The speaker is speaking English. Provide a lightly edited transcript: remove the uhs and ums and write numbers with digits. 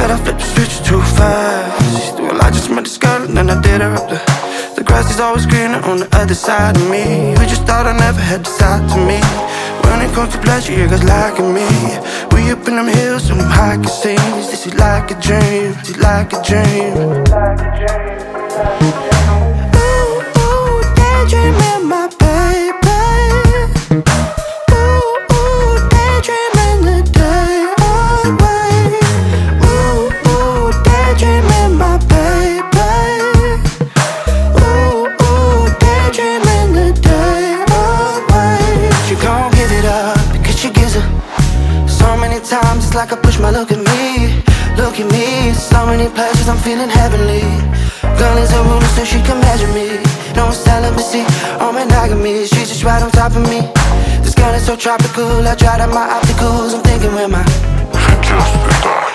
said I flipped the switch too fast. She's doing like just met this girl and then I did her up the grass is always greener on the other side of me. We just thought I never had the side to me. When it comes to pleasure, you guys liking me. We up in them hills, some high casinos. This is like a dream, this is like a dream. Ooh, ooh, daydreaming, my baby. Ooh, ooh, daydreaming the day away. Ooh, ooh, daydreaming, my baby. Ooh, ooh, daydreaming the day away. She gon' give it up because she gives it. So many times it's like I push my look at me. Look at me, so many pleasures I'm feeling heavenly. Girl is a ruler so she can measure me. No celibacy or monogamy. She's just right on top of me. This girl is so tropical, I dried out my opticals. I'm thinking where my Just